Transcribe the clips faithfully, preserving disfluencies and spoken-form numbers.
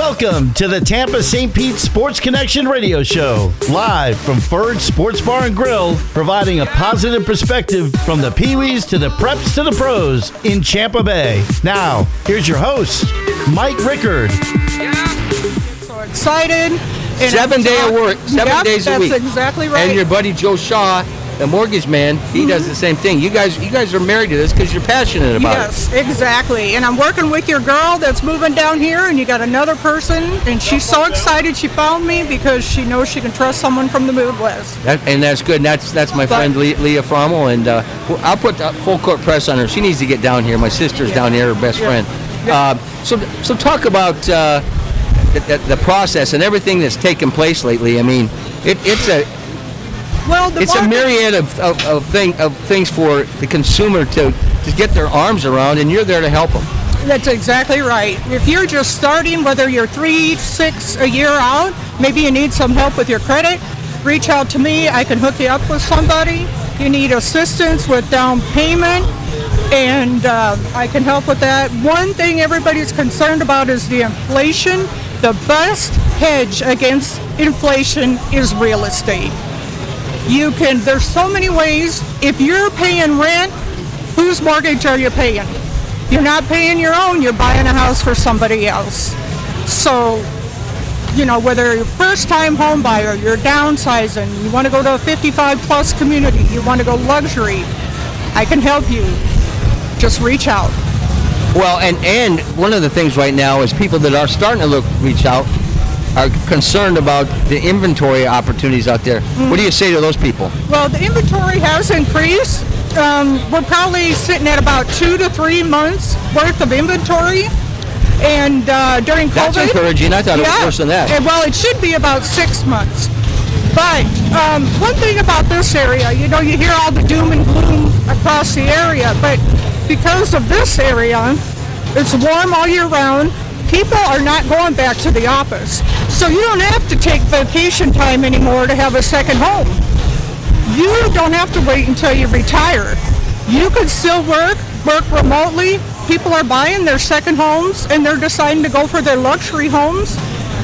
Welcome to the Tampa Saint Pete Sports Connection radio show, live from Ferd's Sports Bar and Grill, providing a positive perspective from the Pee-wees to the preps to the pros in Tampa Bay. Now, here's your host, Mike Rickard. So excited. Seven day of work, seven yep, days a week. That's exactly right. And your buddy Joe Shaw, the mortgage man, he mm-hmm. does the same thing. You guys, you guys are married to this because you're passionate about yes, it. Yes, exactly. And I'm working with your girl that's moving down here, and you got another person, and she's so excited she found me because she knows she can trust someone from the Midwest. That, and that's good. And that's that's my but, friend Le- Leah Frommel, and uh, I'll put the full court press on her. She needs to get down here. My sister's yeah. down here, her best yeah. friend. Yeah. Uh, so, so talk about uh, the, the, the process and everything that's taken place lately. I mean, it, it's a Well, the it's market, a myriad of of, of, thing, of things for the consumer to, to get their arms around, and you're there to help them. That's exactly right. If you're just starting, whether you're three, six, a year out, maybe you need some help with your credit, reach out to me. I can hook you up with somebody. You need assistance with down payment, and uh, I can help with that. One thing everybody's concerned about is the inflation. The best hedge against inflation is real estate. You can, there's so many ways. If you're paying rent, whose mortgage are you paying? You're not paying your own, you're buying a house for somebody else. So, you know, whether you're a first-time home buyer, you're downsizing, you want to go to a fifty-five plus community, you want to go luxury, I can help you. Just reach out. Well, and, and one of the things right now is people that are starting to look, reach out, are concerned about the inventory opportunities out there. Mm-hmm. What do you say to those people? Well, the inventory has increased. Um, we're probably sitting at about two to three months worth of inventory. And uh, during COVID... That's encouraging. I thought yeah, it was worse than that. And, well, it should be about six months. But um, one thing about this area, you know, you hear all the doom and gloom across the area, but because of this area, it's warm all year round. People are not going back to the office. So you don't have to take vacation time anymore to have a second home. You don't have to wait until you retire. You can still work, work remotely. People are buying their second homes and they're deciding to go for their luxury homes.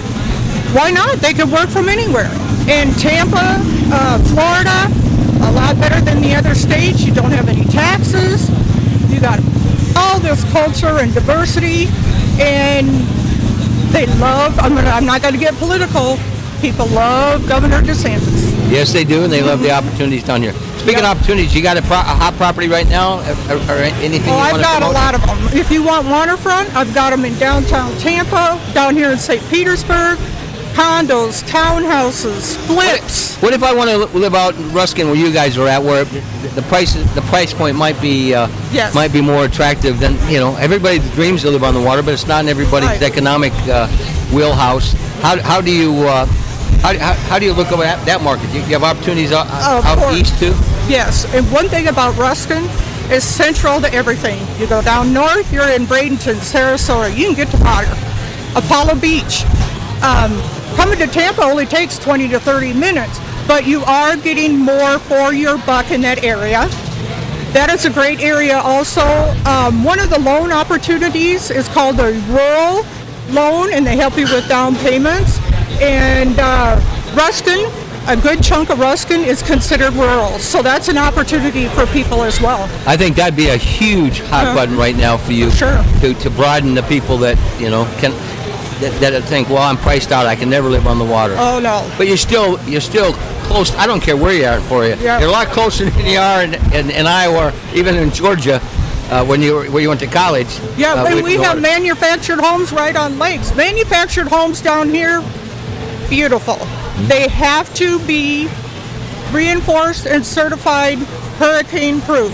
Why not? They can work from anywhere. In Tampa, uh, Florida, a lot better than the other states. You don't have any taxes. You got all this culture and diversity. And they love, I'm, gonna, I'm not going to get political, people love Governor DeSantis. Yes, they do, and they mm-hmm. love the opportunities down here. Speaking yep. of opportunities, you got a, pro- a hot property right now, or, or anything well, you want to I've got promote? a lot of them. If you want waterfront, I've got them in downtown Tampa, down here in Saint Petersburg, condos, townhouses, flips. What, what if I want to live out in Ruskin where you guys are at, where the price the price point might be uh, yes. might be more attractive than, you know, everybody dreams to live on the water, but it's not in everybody's right. economic uh, wheelhouse. How how do you uh, how, how, how do you look over that, that market? You, you have opportunities out, uh, out east too? Yes, and one thing about Ruskin is central to everything. You go down north, you're in Bradenton, Sarasota. You can get to Potter, Apollo Beach. Um, Coming to Tampa only takes twenty to thirty minutes, but you are getting more for your buck in that area. That is a great area also. Um, one of the loan opportunities is called a rural loan, and they help you with down payments. And uh, Ruskin, a good chunk of Ruskin is considered rural, so that's an opportunity for people as well. I think that'd be a huge hot uh, button right now for you sure. to, to broaden the people that, you know, can... That, that think, well, I'm priced out. I can never live on the water. Oh no! But you're still you're still close. I don't care where you are for you. Yep. You're a lot closer than you are in, in, in Iowa, or even in Georgia, uh, when you were, where you went to college. Yeah, uh, and we have manufactured homes right on lakes. Manufactured homes down here, beautiful. Mm-hmm. They have to be reinforced and certified hurricane proof.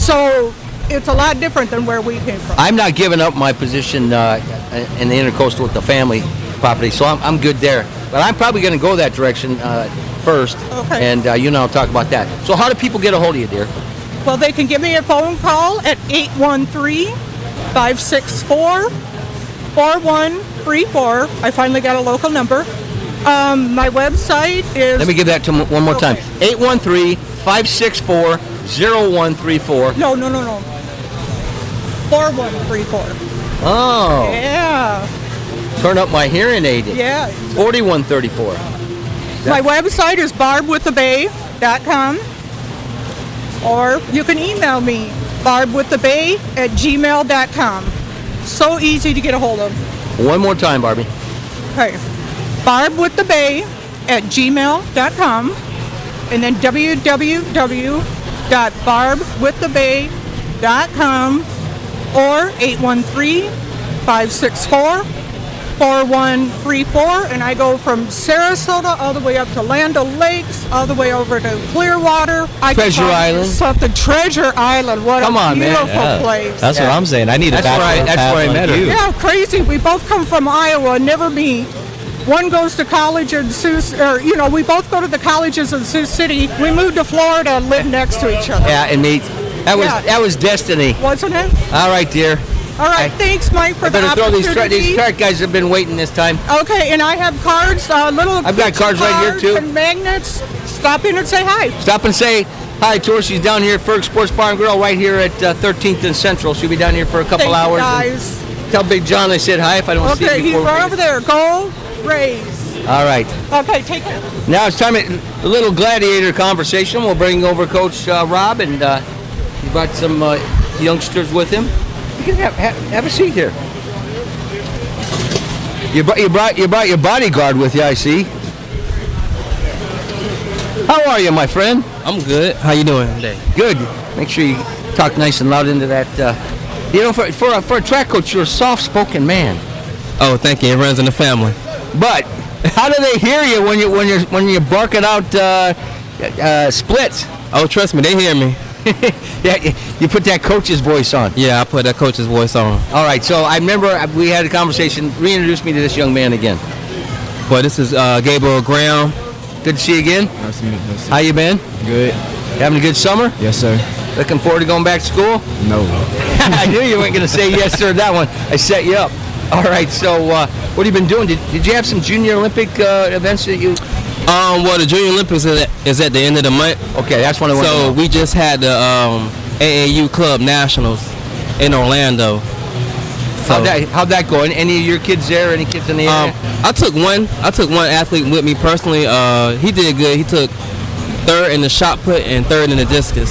So it's a lot different than where we came from. I'm not giving up my position uh, in the intercoastal with the family property, so I'm, I'm good there. But I'm probably going to go that direction uh, first, okay. and uh, you and I'll talk about that. So how do people get a hold of you, dear? Well, they can give me a phone call at eight one three, five six four, four one three four. I finally got a local number. Um, my website is... Let me give that to m- one more okay. time. eight one three, five six four, zero one three four. No, no, no, no. four one three four. Oh. Yeah. Turn up my hearing aid. Yeah. forty-one thirty-four. My website is barb with the bay dot com, or you can email me, barb with the bay at gmail dot com. So easy to get a hold of. One more time, Barbie. Okay. barb with the bay at gmail dot com, and then w w w dot barb with the bay dot com, or eight one three, five six four, four one three four, and I go from Sarasota all the way up to Land O'Lakes, all the way over to Clearwater. I Treasure Island. Something Treasure Island. What Come a on, man. beautiful Yeah. place. That's Yeah. what I'm saying. I need a That's where I- bachelor that's path where I like met her. you. Yeah, crazy. We both come from Iowa, never meet. One goes to college in Sioux, or you know, we both go to the colleges in Sioux City. We moved to Florida and live next to each other. Yeah, and me. That was Yeah. that was destiny. Wasn't it? All right, dear. All right, I- thanks, Mike, for I better the throw these tra- opportunity. these track guys have been waiting this time. Okay, and I have cards, uh, little. I've got cards right here, cards too. And magnets. Stop in and say hi. Stop and say hi to her. She's down here at Ferg Sports Bar and Grill right here at uh, thirteenth and Central. She'll be down here for a couple Thank hours. you, and guys. Tell Big John I said hi if I don't see Okay, him he's before. right over there. Go Rays. All right. Okay, take it. Now it's time for a little gladiator conversation. We'll bring over Coach uh, Rob, and uh, he brought some uh, youngsters with him. You can have, have, have a seat here. You brought, you brought you brought your bodyguard with you, I see. How are you, my friend? I'm good. How you doing today? Good. Make sure you talk nice and loud into that. Uh, you know, for for a, for a track coach, you're a soft-spoken man. Oh, thank you. It runs in the family. But how do they hear you when you when you're when you're barking out uh, uh, splits? Oh, trust me, they hear me. Yeah, you- you put that coach's voice on. Yeah, I put that coach's voice on. All right, so I remember we had a conversation. Reintroduce me to this young man again. Boy, this is uh, Gabriel Graham. Good to see you again. Nice to meet you. How you been? Good. Having a good summer? Yes, sir. Looking forward to going back to school? No. I knew you weren't going to say yes sir to that one. I set you up. All right, so uh, what have you been doing? Did, did you have some Junior Olympic uh, events that you... Um, well, the Junior Olympics is at, is at the end of the month. Okay, that's one I want to So know. we just had the um, A A U Club Nationals in Orlando. So, How'd that, how'd that go? Any of your kids there? Any kids in the area? um, I took one. I took one athlete with me personally. Uh, he did good. He took third in the shot put and third in the discus.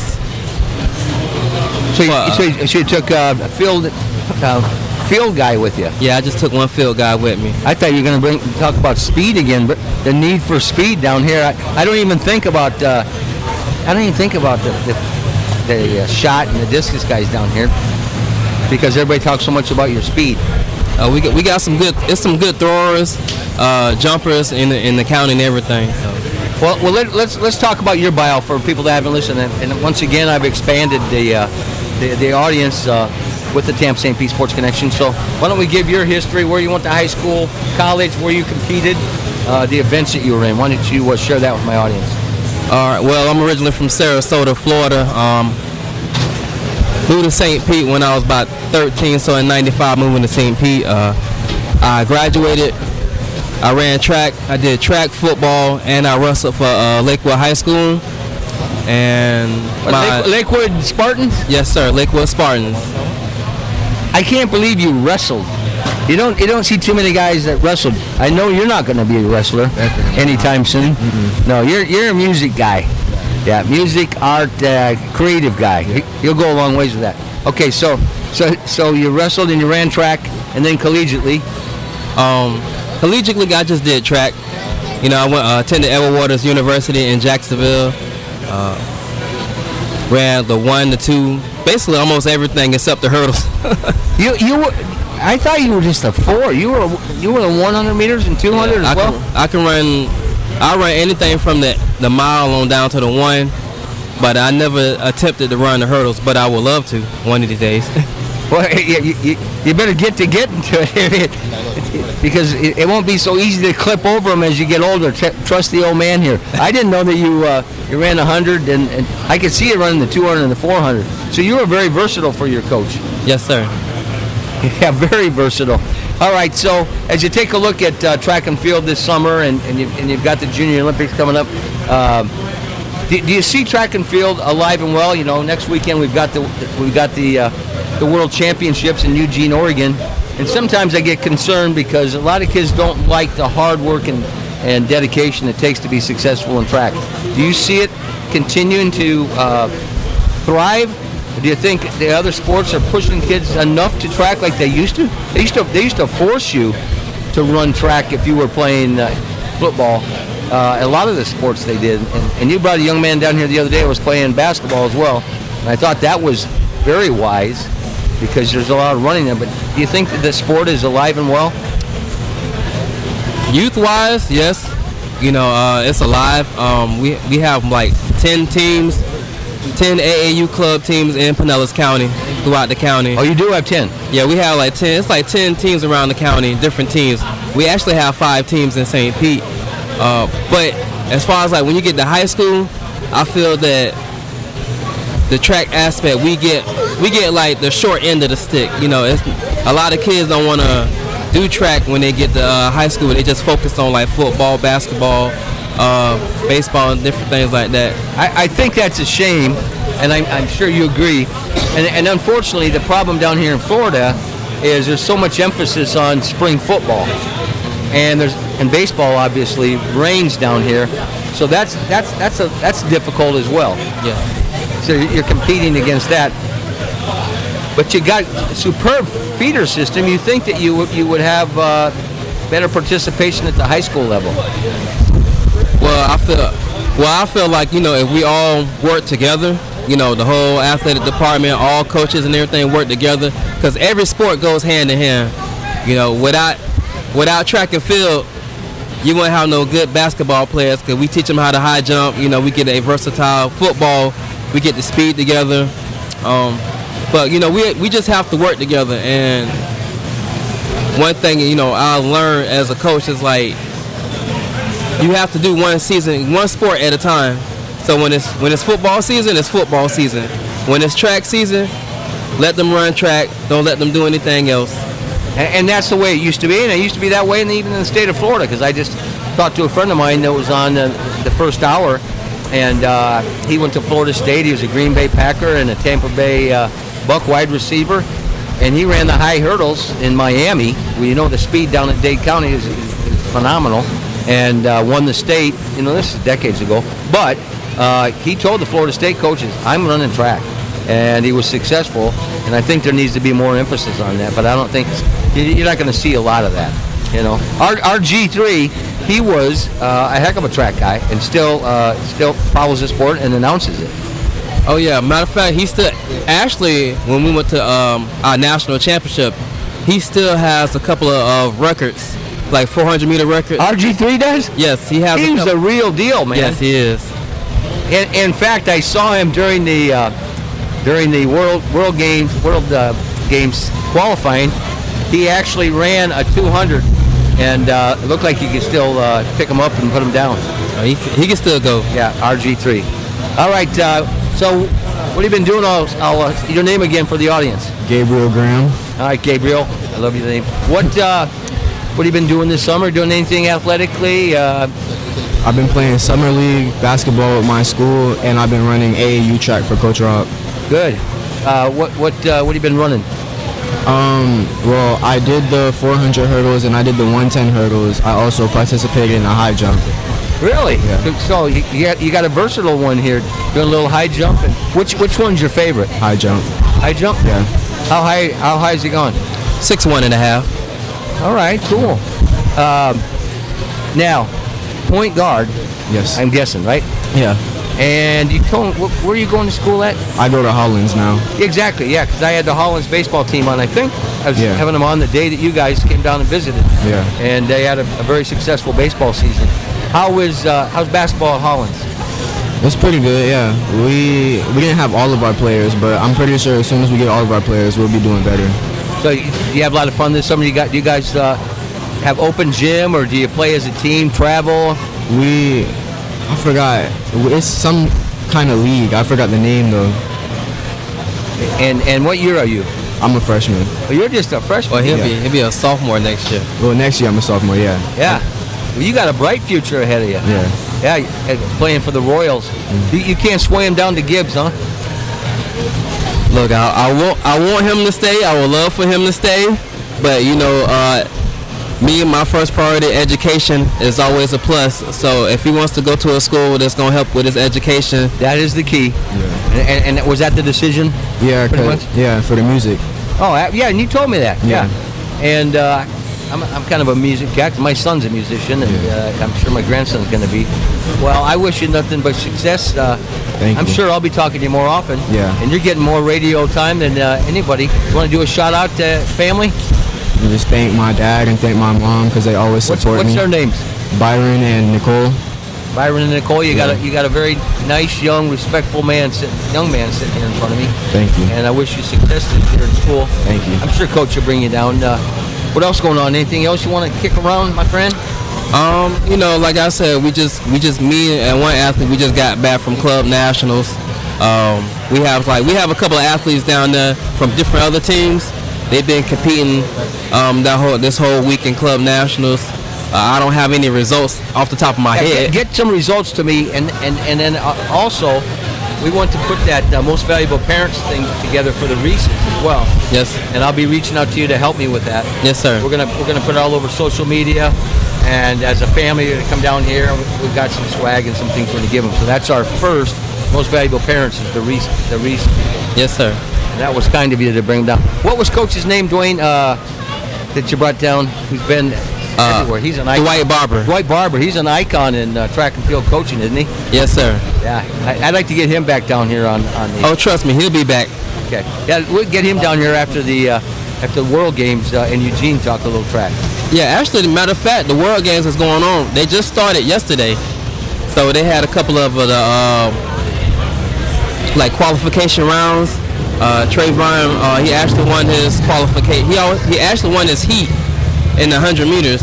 so, you, uh, so, you, so you took uh, a field, uh, field guy with you. Yeah, I just took one field guy with me. I thought you were going to bring talk about speed again, but the need for speed down here. I, I don't even think about. Uh, I don't even think about the the, the uh, shot and the discus guys down here because everybody talks so much about your speed. Uh, we got we got some good. It's some good throwers, uh, jumpers in the in the county and everything. So. Well, well, let, let's let's talk about your bio for people that haven't listened. And, and once again, I've expanded the uh, the, the audience uh, with the Tampa Saint Pete Sports Connection. So why don't we give your history, where you went to high school, college, where you competed, uh, the events that you were in. Why don't you uh, share that with my audience? All right. Well, I'm originally from Sarasota, Florida. Um, moved to Saint Pete when I was about thirteen. So in ninety-five, moving to Saint Pete. Uh, I graduated. I ran track. I did track, football, and I wrestled for uh, Lakewood High School. And What, my, Lake, Lakewood Spartans? yes, sir, Lakewood Spartans. I can't believe you wrestled. You don't you don't see too many guys that wrestled. I know you're not going to be a wrestler anytime soon. No, you're you're a music guy. Yeah, music, art, uh, creative guy. You'll go a long ways with that. Okay, so so so you wrestled and you ran track, and then collegiately. Um, collegiately, I just did track. You know, I went uh, attended Edward Waters University in Jacksonville. Uh, ran the one, the two, basically almost everything except the hurdles. You you were. I thought you were just a four. You were you were the one hundred meters and two hundred Yeah, as I well. Can, I can run. I run anything from the the mile on down to the one, but I never attempted to run the hurdles. But I would love to one of these days. Well, you, you, you better get to get into it because it, it won't be so easy to clip over them as you get older. T- trust the old man here. I didn't know that you uh, you ran one hundred, and, and I could see you running the two hundred and the four hundred. So you were very versatile for your coach. Yes, sir. Yeah, very versatile. All right, so as you take a look at uh, track and field this summer, and, and, you, and you've got the Junior Olympics coming up, um, do, do you see track and field alive and well? You know, next weekend we've got the we've got the uh, the World Championships in Eugene, Oregon. And sometimes I get concerned because a lot of kids don't like the hard work and, and dedication it takes to be successful in track. Do you see it continuing to uh, thrive? Or do you think the other sports are pushing kids enough to track like they used to? They used to, they used to force you to run track if you were playing uh, football. Uh, a lot of the sports they did. And, and you brought a young man down here the other day who was playing basketball as well. And I thought that was very wise because there's a lot of running there. But do you think that the sport is alive and well? Youth-wise, yes. You know, uh, it's alive. Um, we we have like ten teams, ten A A U club teams in Pinellas County, throughout the county. Oh, you do have ten? Yeah, we have like ten. It's like ten teams around the county, different teams. We actually have five teams in Saint Pete. Uh, but as far as like when you get to high school, I feel that the track aspect we get, we get like the short end of the stick. You know, it's, a lot of kids don't want to do track when they get to uh, high school. They just focus on like football, basketball, uh, baseball, and different things like that. I, I think that's a shame, and I'm, I'm sure you agree. And, and unfortunately, the problem down here in Florida is there's so much emphasis on spring football, and there's and baseball obviously reigns down here. So that's that's that's a that's difficult as well. Yeah. So you're competing against that. But you got a superb feeder system. You think that you you would have uh, better participation at the high school level? Well, I feel well. I feel like, you know, if we all work together, you know, the whole athletic department, all coaches and everything work together, because every sport goes hand in hand. You know, without without track and field, you won't have no good basketball players, because we teach them how to high jump. You know, we get a versatile football. We get the speed together. Um, but, you know, we we just have to work together. And one thing, you know, I learned as a coach is like, you have to do one season, one sport at a time. So when it's when it's football season, it's football season. When it's track season, let them run track. Don't let them do anything else. And, and that's the way it used to be, and it used to be that way in the, even in the state of Florida, because I just talked to a friend of mine that was on the, the first hour, and uh, he went to Florida State. He was a Green Bay Packer and a Tampa Bay uh, Buck wide receiver, and he ran the high hurdles in Miami. Well, you know, the speed down at Dade County is, is phenomenal, and uh, won the state. You know, this is decades ago, but uh, he told the Florida State coaches, I'm running track. And he was successful, and I think there needs to be more emphasis on that, but I don't think, you're not going to see a lot of that, you know. Our G three, he was uh, a heck of a track guy, and still uh, still follows the sport and announces it. Oh yeah, matter of fact, he still, actually, when we went to um, our national championship, he still has a couple of uh, records, like four hundred meter records. R G three does? Yes, he has. He a was couple. a real deal, man. Yes, he is. In, in fact, I saw him during the uh, during the World World Games World uh, Games qualifying. He actually ran a two hundred, and uh, it looked like he could still uh, pick him up and put him down. Oh, he, he can still go. Yeah, R G three. All right, uh, so what have you been doing? I'll, I'll uh, your name again for the audience. Gabriel Graham. All right, Gabriel. I love your name. What uh, what have you been doing this summer? Doing anything athletically? Uh, I've been playing summer league basketball at my school, and I've been running A A U track for Coach Rob. Good. Uh, what what uh, what have you been running? Um, well, I did the four hundred hurdles and I did the one ten hurdles. I also participated in a high jump. Really? Yeah. So you, you got you got a versatile one here, doing a little high jump. And which which one's your favorite? High jump. High jump? Yeah. How high how high is it going? Six one and a half. All right, cool. Um, now, point guard. Yes. I'm guessing, right? Yeah. And you told wh- where are you going to school at? I go to Hollins now. Exactly, yeah, because I had the Hollins baseball team on. I think I was Yeah. having them on the day that you guys came down and visited. Yeah. And they had a, a very successful baseball season. How is uh, how's basketball at Hollins? It's pretty good, yeah. We we didn't have all of our players, but I'm pretty sure as soon as we get all of our players, we'll be doing better. So you, you have a lot of fun this summer. You got do you guys uh, have open gym, or do you play as a team? Travel? We, I forgot, it's some kind of league. I forgot the name though. And and what year are you? I'm a freshman. Well, you're just a freshman. Well, he'll Yeah. be he'll be a sophomore next year. Well, next year I'm a sophomore, yeah. Yeah. Well, you got a bright future ahead of you. Yeah. Yeah, uh, playing for the Royals. You, you can't sway him down to Gibbs, huh? Look, I, I want I want him to stay. I would love for him to stay, but you know, uh, me, my first priority, education is always a plus. So if he wants to go to a school that's gonna help with his education, that is the key. Yeah. And, and, and was that the decision? Yeah, Pretty 'cause- much? yeah, for the music. Oh, uh, yeah, and you told me that. Yeah. And uh, I'm, I'm kind of a music cat. My son's a musician, and uh, I'm sure my grandson's going to be. Well, I wish you nothing but success. Uh, Thank I'm you. sure I'll be talking to you more often. Yeah. And you're getting more radio time than uh, anybody. You want to do a shout out to family? And just thank my dad and thank my mom because they always What's, support what's me. their names? Byron and Nicole. Byron and Nicole. You got a Yeah. you got a very nice, young, respectful man, sitting, young man sitting here in front of me. Thank you. And I wish you success this year in school. Thank you. I'm sure Coach will bring you down. Uh, what else going on? Anything else you want to kick around, my friend? Um, you know, like I said, we just we just me and one athlete, we just got back from club nationals. Um, we have like we have a couple of athletes down there from different other teams. They've been competing um, that whole this whole week in club nationals. Uh, I don't have any results off the top of my Yeah, head. Get, get some results to me, and and and then uh, also, we want to put that uh, most valuable parents thing together for the Reeses as well. Yes, And I'll be reaching out to you to help me with that. yes, sir. We're gonna we're gonna put it all over social media, and as a family, you're gonna come down here. We've got some swag and some things we're gonna give them. So that's our first most valuable parents is the Reese the Reese. Yes, sir. And that was kind of you to bring them down. What was Coach's name, Dwayne? Uh, that you brought down? Who's been Uh, everywhere? He's an icon. Dwight Barber. Dwight Barber. He's an icon in uh, track and field coaching, isn't he? Yes, sir. Yeah, I, I'd like to get him back down here on on the. Oh, trust me, he'll be back. Okay. Yeah, we'll get him down here after the uh, after the World Games uh, in Eugene. Talk a little track. Yeah, actually, matter of fact, the World Games is going on. They just started yesterday, so they had a couple of uh, the uh, like qualification rounds. Uh, Trayvon, uh, he actually won his qualification. He always, he actually won his heat in the hundred meters.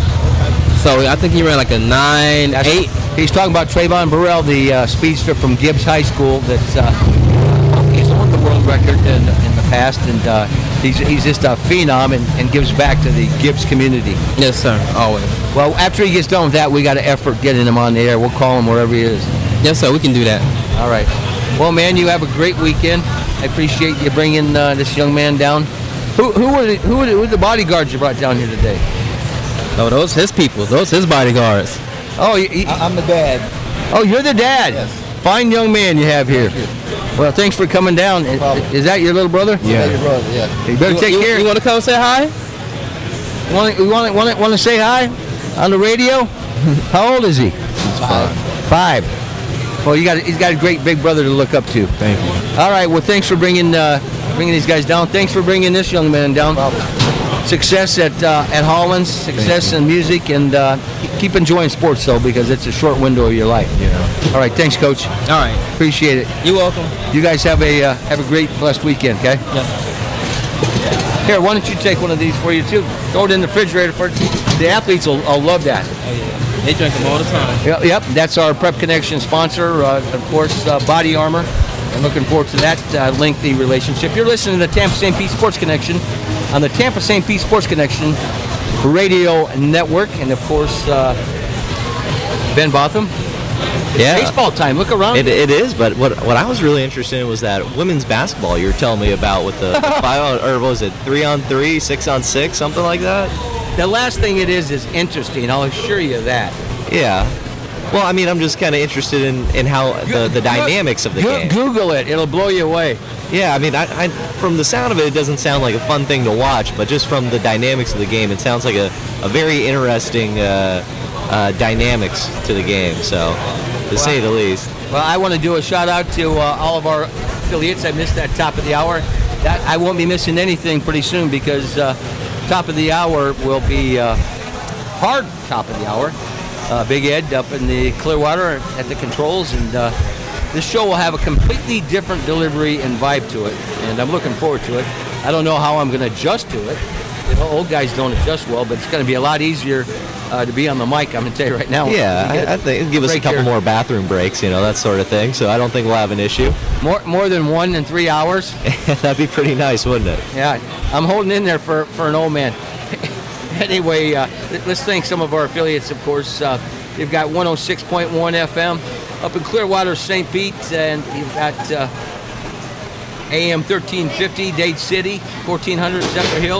So I think he ran like a nine That's- eight. He's talking about Trayvon Burrell, the uh, speedster from Gibbs High School. That's uh, he's won the world record in, in the past, and uh, he's he's just a phenom and, and gives back to the Gibbs community. Yes, sir. Always. Well, after he gets done with that, we got to effort getting him on the air. We'll call him wherever he is. Yes, sir. We can do that. All right. Well, man, you have a great weekend. I appreciate you bringing uh, this young man down. Who who were the, who were the, who were the bodyguards you brought down here today? No, those his people. Those his bodyguards. Oh, you, you, I'm the dad. oh, you're the dad. Yes. Fine young man you have here. Well, thanks for coming down. Is, problem. is that your little brother? Yeah, your Yeah. brother. Yeah. You better You, take you, care. you want to come say hi? Want to want to want to want to say hi on the radio? How old is he? Five. Five. Well, you got he's got a great big brother to look up to. Thank you. All right. Well, thanks for bringing uh, bringing these guys down. Thanks for bringing this young man down. Success at uh, at Hollins. Success in music, and uh, keep enjoying sports though, because it's a short window of your life. Yeah. All right. Thanks, Coach. All right. Appreciate it. You're welcome. You guys have a uh, have a great blessed weekend. Okay. Here, why don't you take one of these for you too? Throw it in the refrigerator for the athletes. Will, will love that. They drink them all the time. Yep, yep, that's our Prep Connection sponsor, uh, of course, uh, Body Armor. I'm looking forward to that uh, lengthy relationship. You're listening to the Tampa Saint Pete Sports Connection on the Tampa Saint Pete Sports Connection Radio Network, and of course, uh, Ben Botham. It's Yeah. baseball time. Look around. It, it is, but what what I was really interested in was that women's basketball you were telling me about with the, the five on, or what was it, three on three, six on six, something like that? The last thing it is is interesting. I'll assure you that. Yeah. Well, I mean, I'm just kind of interested in, in how the, the dynamics of the Go- game. Google it. It'll blow you away. Yeah, I mean, I, I from the sound of it, it doesn't sound like a fun thing to watch, but just from the dynamics of the game, it sounds like a, a very interesting uh, uh, dynamics to the game, so to say the least. Well, I want to do a shout out to uh, all of our affiliates. I missed that top of the hour. That I won't be missing anything pretty soon because uh, top of the hour will be uh, hard top of the hour. Uh, Big Ed up in the Clearwater at the controls, and uh, this show will have a completely different delivery and vibe to it, and I'm looking forward to it. I don't know how I'm going to adjust to it. You know, old guys don't adjust well, but it's going to be a lot easier uh, to be on the mic. I'm going to tell you right now. Yeah, You get I, I think it'll give us a break couple your- more bathroom breaks, you know, that sort of thing, so I don't think we'll have an issue. More more than one in three hours. That'd be pretty nice, wouldn't it? Yeah, I'm holding in there for, for an old man. Anyway, uh, let's thank some of our affiliates, of course. Uh, you've got one oh six point one F M up in Clearwater, Saint Pete, and you've got uh, A M thirteen fifty, Dade City, fourteen hundred Zephyr Hills.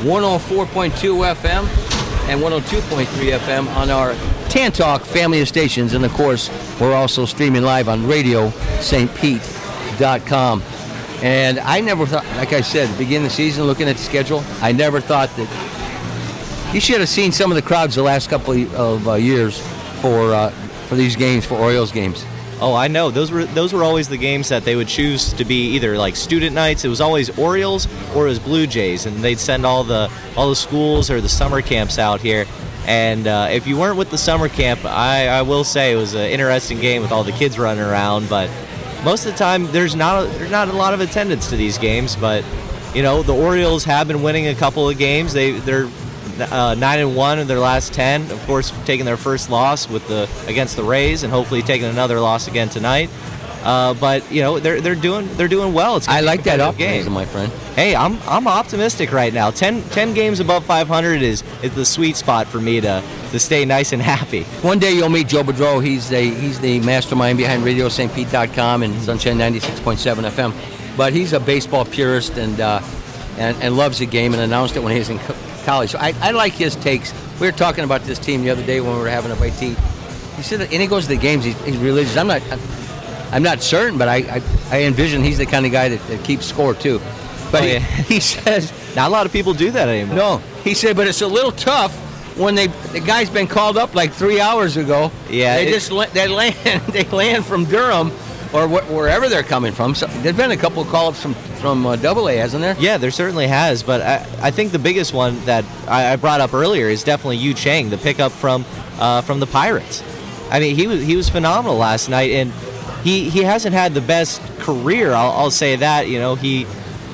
one oh four point two F M and one oh two point three F M on our Tan Talk family of stations. And, of course, we're also streaming live on radio st pete dot com. And I never thought, like I said, beginning of the season, looking at the schedule, I never thought that you should have seen some of the crowds the last couple of uh, years for uh, for these games, for Orioles games. Oh, I know. Those were those were always the games that they would choose to be either like student nights. It was always Orioles or it was Blue Jays, and they'd send all the all the schools or the summer camps out here. And uh, if you weren't with the summer camp, I, I will say it was an interesting game with all the kids running around. But most of the time, there's not a, there's not a lot of attendance to these games. But you know, the Orioles have been winning a couple of games. They they're Uh, nine and one in their last ten. Of course, taking their first loss with the against the Rays, and hopefully taking another loss again tonight. Uh, but you know they're they're doing they're doing well. It's I like that optimism, game, my friend. Hey, I'm I'm optimistic right now. ten, ten games above five hundred is is the sweet spot for me to to stay nice and happy. One day you'll meet Joe Boudreau. He's the he's the mastermind behind radio st pete dot com and Sunshine ninety-six point seven F M. But he's a baseball purist and uh, and, and loves the game, and announced it when he was in co- college. So I, I like his takes. We were talking about this team the other day when we were having a bite to eat. He said, and he goes to the games. He's, he's religious. I'm not. I'm not certain, but I, I, I envision he's the kind of guy that, that keeps score too. But Oh, yeah. he, he says, Not a lot of people do that anymore. no. He said, but it's a little tough when they the guy's been called up like three hours ago. Yeah, they it- just la- they land they land from Durham or wh- wherever they're coming from. So there's been a couple of call-ups from from uh, Double A, hasn't there? Yeah, there certainly has, but I, I think the biggest one that I, I brought up earlier is definitely Yu Chang, the pickup from uh, from the Pirates. I mean, he was he was phenomenal last night, and he, he hasn't had the best career. I'll, I'll say that. You know, he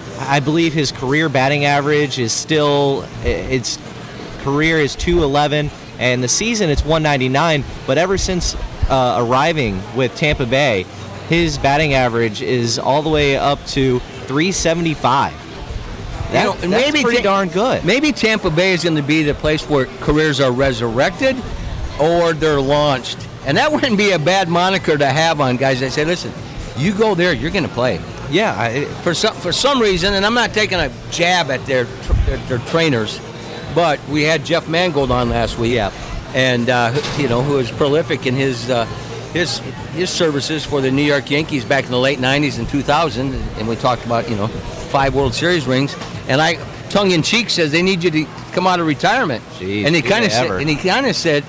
I believe his career batting average is still its career is two eleven, and the season it's one ninety-nine. But ever since uh, arriving with Tampa Bay, his batting average is all the way up to three seventy-five. That, You know, that's maybe pretty Ta- darn good. Maybe Tampa Bay is going to be the place where careers are resurrected or they're launched. And that wouldn't be a bad moniker to have on guys that say, listen, you go there, you're going to play. Yeah, I, For some for some reason, and I'm not taking a jab at their their, their trainers, but we had Jeff Mangold on last week, Yeah. and uh, you know, who is prolific in his uh, his his services for the New York Yankees back in the late nineties and two thousand, and we talked about, you know, five World Series rings, and I tongue in cheek says they need you to come out of retirement, Jeez, and he do kind of they said, ever. and he kind of said,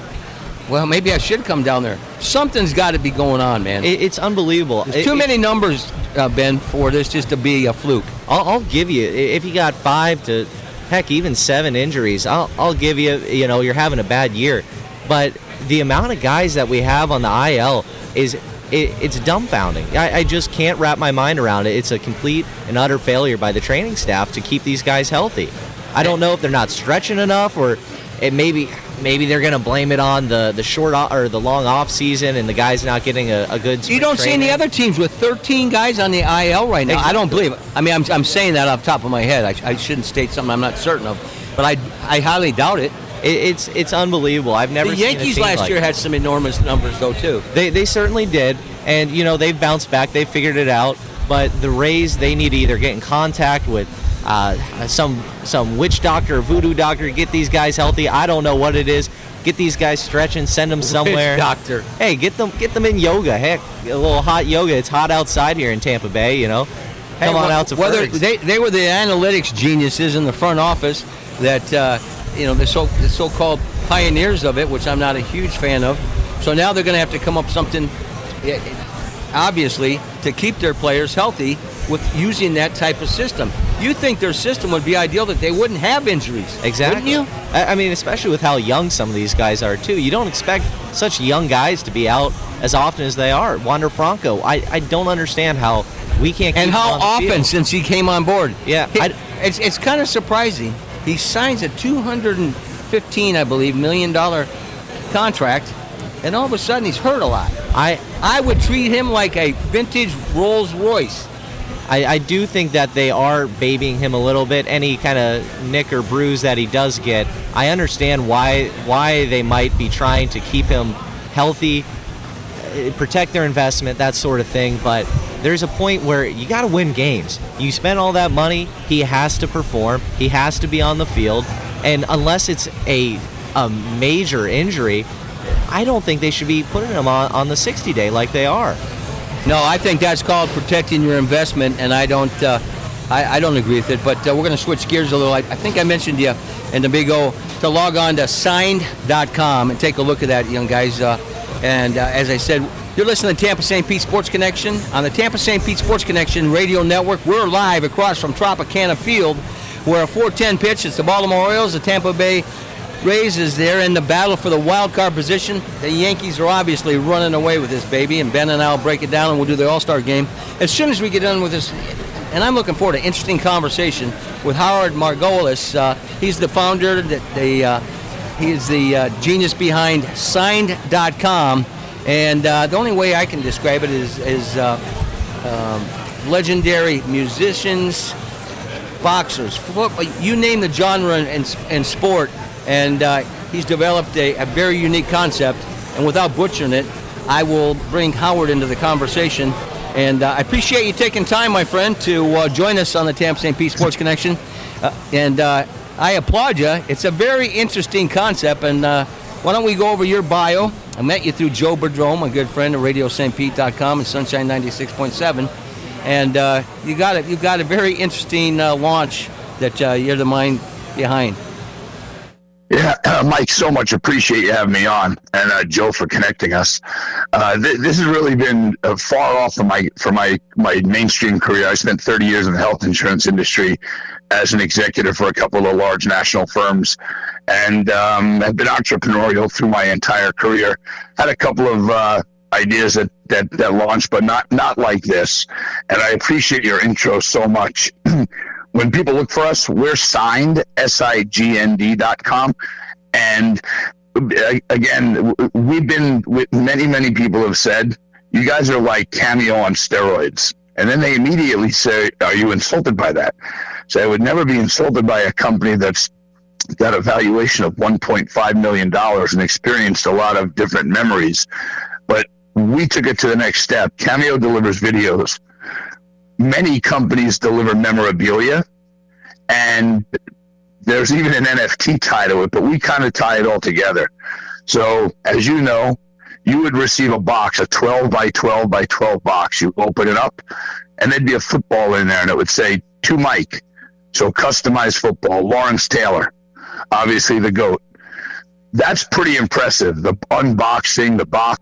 well, maybe I should come down there. Something's got to be going on, man. it, it's unbelievable. There's It- too it- many numbers, uh, Ben, for this just to be a fluke. I'll, I'll give you if you got five to heck even seven injuries. I'll I'll give you you know you're having a bad year, but the amount of guys that we have on the I L is it, it's dumbfounding. I, I just can't wrap my mind around it. It's a complete and utter failure by the training staff to keep these guys healthy. I don't know if they're not stretching enough, or it maybe maybe they're gonna blame it on the the short o- or the long off season and the guys not getting a, a good. You spring don't see any training. other teams with thirteen guys on the I L right now. I don't believe it. I mean, I'm, I'm saying that off the top of my head. I, I shouldn't state something I'm not certain of, but I, I highly doubt it. It, it's it's unbelievable. I've never The seen a Yankees team last like year it. had some enormous numbers, though, too. They they certainly did, and you know they've bounced back. They figured it out. But the Rays, they need to either get in contact with uh, some some witch doctor or voodoo doctor, get these guys healthy. I don't know what it is. Get these guys stretching, send them somewhere. doctor. Hey, get them get them in yoga. Heck, a little hot yoga. It's hot outside here in Tampa Bay. You know, come on out to whether Ferg's. they they were the analytics geniuses in the front office that uh, you know the so the so-called pioneers of it, which I'm not a huge fan of. So now they're going to have to come up with something, eh, obviously, to keep their players healthy with using that type of system. You think their system would be ideal that they wouldn't have injuries, Exactly. wouldn't you? I I mean, especially with how young some of these guys are, too. You don't expect such young guys to be out as often as they are. Wander Franco, I, I don't understand how we can't keep And him how on the often field. since he came on board? Yeah, He- I- it's it's kind of surprising. He signs a two hundred fifteen, I believe, million dollar contract, and all of a sudden he's hurt a lot. I, I would treat him like a vintage Rolls Royce. I, I do think that they are babying him a little bit. Any kind of nick or bruise that he does get, I understand why why they might be trying to keep him healthy, eh, protect their investment, that sort of thing. But there's a point where you got to win games. You spend all that money, he has to perform, he has to be on the field, and unless it's a a major injury, I don't think they should be putting him on, on the sixty day like they are. No, I think that's called protecting your investment, and I don't uh, I, I don't agree with it. But uh, we're going to switch gears a little. I, I think I mentioned to you in the Big O to log on to signed dot com and take a look at that, young guys. Uh, and uh, as I said, you're listening to Tampa Saint Pete Sports Connection on the Tampa Saint Pete Sports Connection radio network. We're live across from Tropicana Field, where a four ten pitch. It's the Baltimore Orioles, the Tampa Bay Rays is there in the battle for the wild card position. The Yankees are obviously running away with this baby, and Ben and I will break it down, and we'll do the All-Star game as soon as we get done with this. And I'm looking forward to an interesting conversation with Howard Margolis. Uh, he's the founder, the, the uh, he's the uh, genius behind signed dot com, and uh, the only way I can describe it is, is uh, um, legendary musicians, boxers, football, you name the genre and, and sport. And uh, he's developed a, a very unique concept. And without butchering it, I will bring Howard into the conversation. And uh, I appreciate you taking time, my friend, to uh, join us on the Tampa Saint Pete Sports Connection. Uh, and uh, I applaud you. It's a very interesting concept. And uh, why don't we go over your bio? I met you through Joe Berdrome, a good friend of radio st pete dot com and Sunshine ninety-six point seven. And uh, you got it. You've got a very interesting uh, launch that uh, you're the mind behind. Yeah, uh, Mike, so much appreciate you having me on, and uh, Joe for connecting us. Uh, th- this has really been uh, far off from my from my, my mainstream career. I spent thirty years in the health insurance industry as an executive for a couple of large national firms, and um, have been entrepreneurial through my entire career. Had a couple of uh, ideas that, that, that launched, but not not like this. And I appreciate your intro so much. When people look for us, we're signed, S I G N D dot com. And again, we've been, many, many people have said, you guys are like Cameo on steroids. And then they immediately say, are you insulted by that? So I would never be insulted by a company that's got a valuation of one point five million dollars and experienced a lot of different memories. But we took it to the next step. Cameo delivers videos. Many companies deliver memorabilia, and there's even an N F T tied to it, but we kind of tie it all together. So, as you know, you would receive a box, a twelve by twelve by twelve box. You open it up, and there'd be a football in there, and it would say, to Mike. So, customized football, Lawrence Taylor, obviously the GOAT. That's pretty impressive, the unboxing, the box.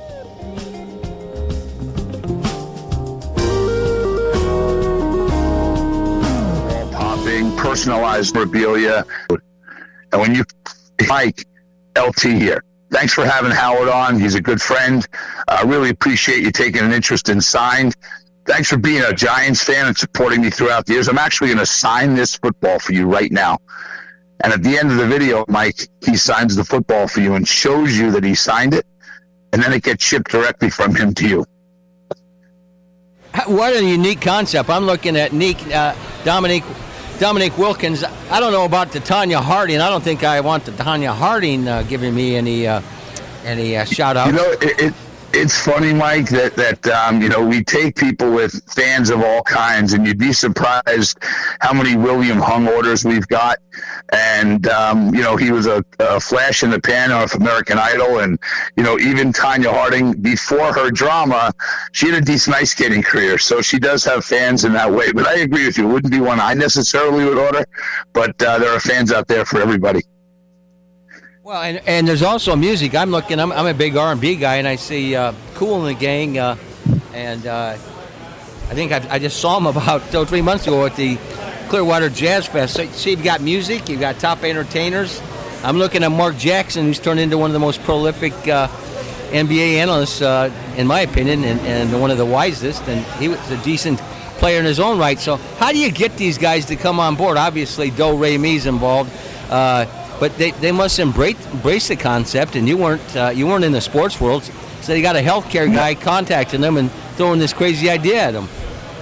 Personalized memorabilia. And when you, Mike, L T here. Thanks for having Howard on. He's a good friend. I uh, really appreciate you taking an interest in Signed. Thanks for being a Giants fan and supporting me throughout the years. I'm actually going to sign this football for you right now. And at the end of the video, Mike, he signs the football for you and shows you that he signed it. And then it gets shipped directly from him to you. What a unique concept. I'm looking at Nick, uh, Dominique Dominique Wilkins. I don't know about the Tanya Harding. I don't think I want the Tanya Harding uh, giving me any uh, any uh, shout out. You know, it, it, it's funny, Mike, that that um, you know, we take people with fans of all kinds, and you'd be surprised how many William Hung orders we've got. And um, you know, he was a, a flash in the pan of American Idol, and you know, even Tanya Harding, before her drama, she had a decent ice skating career, so she does have fans in that way. But I agree with you; it wouldn't be one I necessarily would order, but uh, there are fans out there for everybody. Well, and, and there's also music. I'm looking. I'm, I'm a big R and B guy, and I see uh, Kool and the Gang, uh, and uh, I think I've, I just saw him about oh, three months ago at the Clearwater Jazz Fest. So, see, you've got music, you've got top entertainers. I'm looking at Mark Jackson, who's turned into one of the most prolific uh, N B A analysts, uh, in my opinion, and, and one of the wisest. And he was a decent player in his own right. So, how do you get these guys to come on board? Obviously, Do Re Mi's involved. Uh, But they, they must embrace embrace the concept, and you weren't uh, you weren't in the sports world, so they got a healthcare guy contacting them and throwing this crazy idea at them.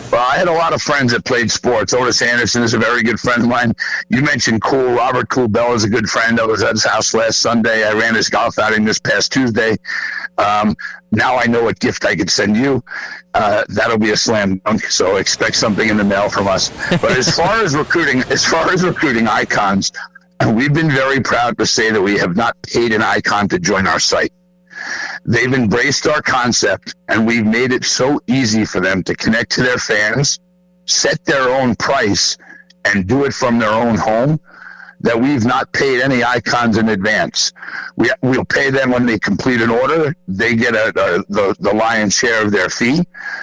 Well, I had a lot of friends that played sports. Otis Anderson is a very good friend of mine. You mentioned Cool. Robert Cool Bell is a good friend. I was at his house last Sunday. I ran his golf outing this past Tuesday. Um, now I know what gift I could send you. Uh, that'll be a slam dunk. So expect something in the mail from us. But as far as recruiting, as far as recruiting icons, we've been very proud to say that we have not paid an icon to join our site. They've embraced our concept, and we've made it so easy for them to connect to their fans, set their own price, and do it from their own home, that we've not paid any icons in advance. We, we'll pay them when they complete an order. They get a, a, the, the lion's share of their fee.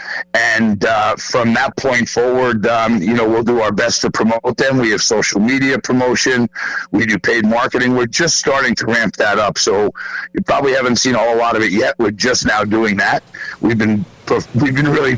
And uh, from that point forward, um, you know, we'll do our best to promote them. We have social media promotion. We do paid marketing. We're just starting to ramp that up. So you probably haven't seen a whole lot of it yet. We're just now doing that. We've been we've been really,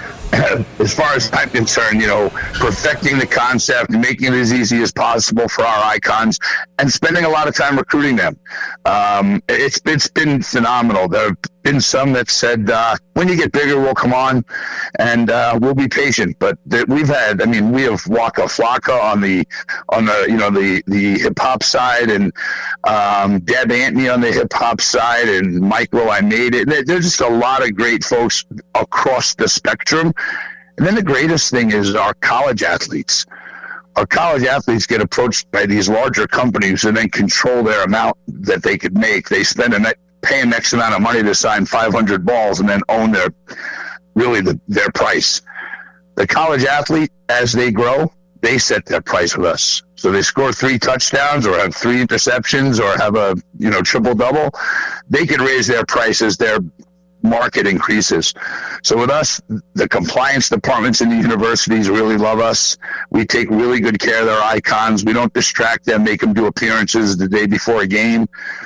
as far as I'm concerned, you know, perfecting the concept, making it as easy as possible for our icons, and spending a lot of time recruiting them. Um, it's it's been phenomenal. There have been some that said, uh, when you get bigger, we'll come on, and uh, we'll be patient. But th- we've had, I mean, we have Waka Flocka on the on the you know the the hip hop side, and um, Deb Antony on the hip hop side, and Michael I Made It. There's just a lot of great folks across the spectrum. And then the greatest thing is our college athletes. Our college athletes get approached by these larger companies and then control their amount that they could make. They spend a pay an X amount of money to sign five hundred balls and then own their really the, their price. The college athlete, as they grow, they set their price with us. So they score three touchdowns or have three interceptions or have a you know triple double. They could raise their price as their market increases. So with us, the compliance departments in the universities really love us. We take really good care of their icons. We don't distract them, make them do appearances the day before a game.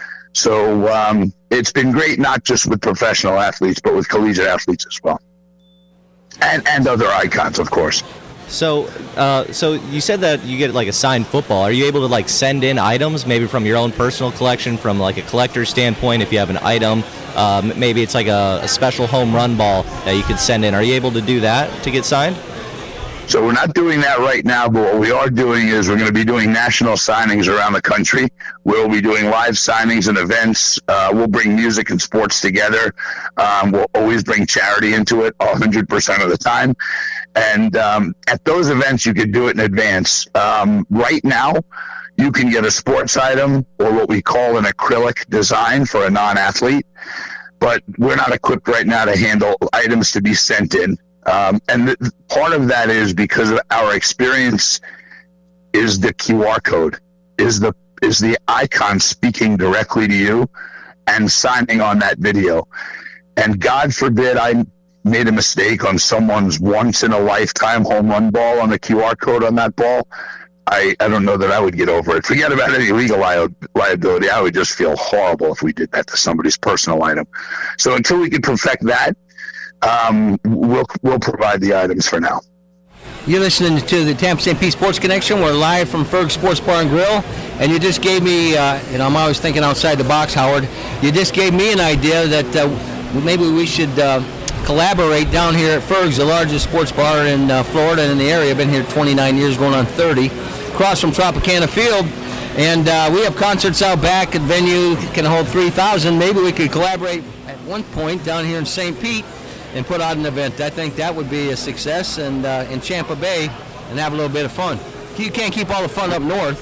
So um, it's been great, not just with professional athletes, but with collegiate athletes as well. And and other icons, of course. So, uh, so you said that you get like a signed football. Are you able to like send in items, maybe from your own personal collection, from like a collector's standpoint? If you have an item, um, maybe it's like a, a special home run ball that you could send in. Are you able to do that to get signed? So we're not doing that right now, but what we are doing is we're going to be doing national signings around the country. We'll be doing live signings and events. Uh, we'll bring music and sports together. Um, we'll always bring charity into it one hundred percent of the time. And um, at those events, you can do it in advance. Um, right now, you can get a sports item or what we call an acrylic design for a non-athlete, but we're not equipped right now to handle items to be sent in. Um, and th- part of that is because of our experience is the Q R code, is the is the icon speaking directly to you and signing on that video. And God forbid I made a mistake on someone's once-in-a-lifetime home run ball on the Q R code on that ball. I, I don't know that I would get over it. Forget about any legal li- liability. I would just feel horrible if we did that to somebody's personal item. So until we can perfect that, Um, we'll we'll provide the items for now. You're listening to the Tampa Saint Pete Sports Connection. We're live from Ferg Sports Bar and Grill, and you just gave me, uh, and I'm always thinking outside the box, Howard. You just gave me an idea that uh, maybe we should uh, collaborate down here at Ferg's, the largest sports bar in uh, Florida and in the area. I've been here twenty-nine years, going on thirty, across from Tropicana Field. And uh, we have concerts out back. A venue can hold three thousand. Maybe we could collaborate at one point down here in Saint Pete and put out an event. I think that would be a success, and uh, in Tampa Bay, and have a little bit of fun. You can't keep all the fun up north.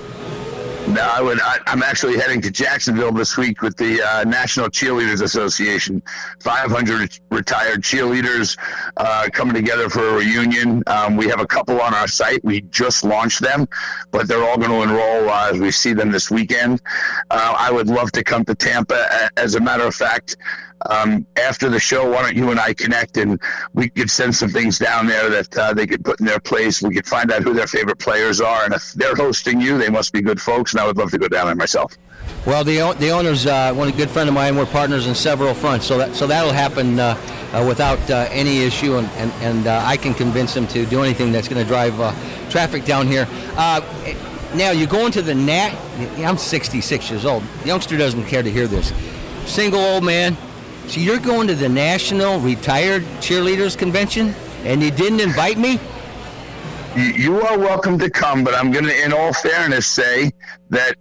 No, I would. I, I'm actually heading to Jacksonville this week with the uh, National Cheerleaders Association. five hundred retired cheerleaders uh, coming together for a reunion. Um, we have a couple on our site. We just launched them, but they're all going to enroll uh, as we see them this weekend. Uh, I would love to come to Tampa. As a matter of fact, Um, after the show, why don't you and I connect, and we could send some things down there that uh, they could put in their place. We could find out who their favorite players are, and if they're hosting you, they must be good folks, and I would love to go down there myself. Well, the the owner's uh, one a good friend of mine. We're partners in several fronts, so that so that'll happen uh, uh, without uh, any issue, and and, and uh, I can convince them to do anything that's going to drive uh, traffic down here. Uh, now you go into the Nat. I'm sixty-six years old. The youngster doesn't care to hear this. Single old man. So you're going to the National Retired Cheerleaders Convention? And you didn't invite me? You, you are welcome to come, but I'm going to, in all fairness, say that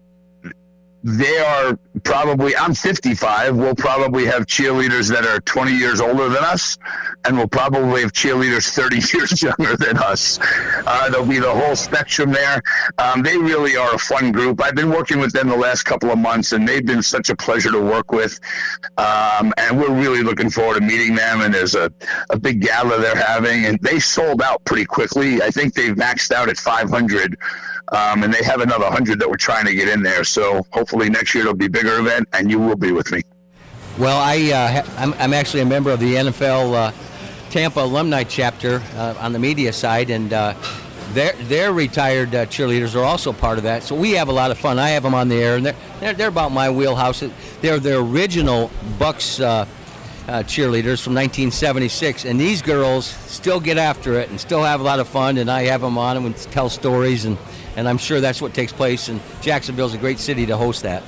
they are probably, I'm fifty-five, we'll probably have cheerleaders that are twenty years older than us, and we'll probably have cheerleaders thirty years younger than us. Uh, there'll be the whole spectrum there. Um, they really are a fun group. I've been working with them the last couple of months, and they've been such a pleasure to work with. Um, and we're really looking forward to meeting them, and there's a, a big gala they're having, and they sold out pretty quickly. I think they've maxed out at five hundred. Um, and they have another one hundred that we're trying to get in there. So hopefully next year it'll be a bigger event, and you will be with me. Well, I, uh, ha- I'm, I'm actually a member of the N F L uh, Tampa alumni chapter uh, on the media side, and uh, their their retired uh, cheerleaders are also part of that. So we have a lot of fun. I have them on the air, and they're they're, they're about my wheelhouse. They're the original Bucks uh, uh, cheerleaders from nineteen seventy-six, and these girls still get after it and still have a lot of fun. And I have them on and tell stories, and. And I'm sure that's what takes place, and Jacksonville's a great city to host that.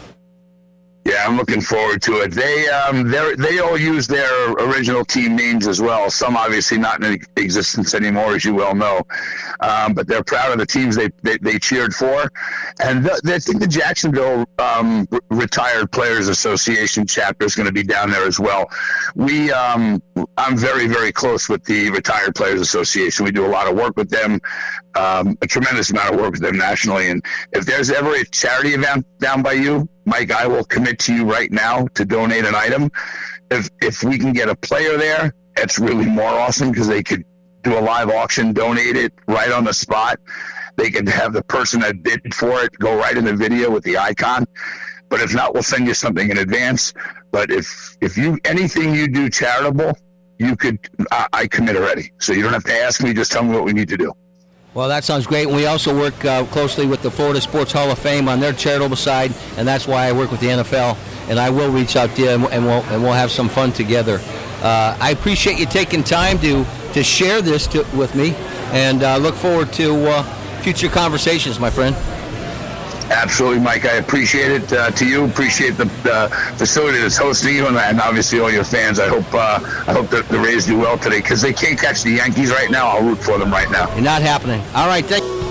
Yeah, I'm looking forward to it. They um, they they all use their original team names as well. Some obviously not in existence anymore, as you well know. Um, but they're proud of the teams they they, they cheered for. And the, I think the Jacksonville um, Retired Players Association chapter is going to be down there as well. We um, I'm very, very close with the Retired Players Association. We do a lot of work with them, um, a tremendous amount of work with them nationally. And if there's ever a charity event down by you, Mike, I will commit to you right now to donate an item. If if we can get a player there, that's really more awesome, because they could do a live auction, donate it right on the spot. They could have the person that bid for it go right in the video with the icon. But if not, we'll send you something in advance. But if if you anything you do charitable, you could I, I commit already. So you don't have to ask me. Just tell me what we need to do. Well, that sounds great. And we also work uh, closely with the Florida Sports Hall of Fame on their charitable side, and that's why I work with the N F L. And I will reach out to you, and, and we'll and we'll have some fun together. Uh, I appreciate you taking time to to share this to, with me, and uh, look forward to uh, future conversations, my friend. Absolutely, Mike. I appreciate it. Uh, to you, appreciate the, the facility that's hosting you, and, and obviously all your fans. I hope uh, I hope that the Rays do well today, because they can't catch the Yankees right now. I'll root for them right now. You're not happening. All right, thank you.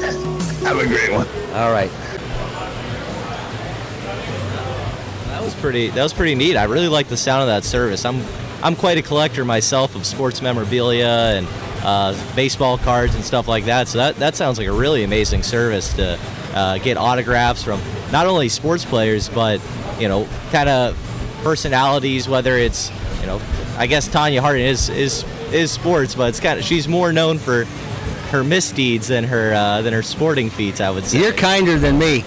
Have a great one. All right. That was pretty. That was pretty neat. I really like the sound of that service. I'm I'm quite a collector myself of sports memorabilia and uh, baseball cards and stuff like that. So that that sounds like a really amazing service to uh, get autographs from not only sports players, but you know, kind of personalities. Whether it's, you know, I guess Tonya Harding is is is sports, but it's kind of she's more known for her misdeeds than her uh, than her sporting feats, I would say. You're kinder than me.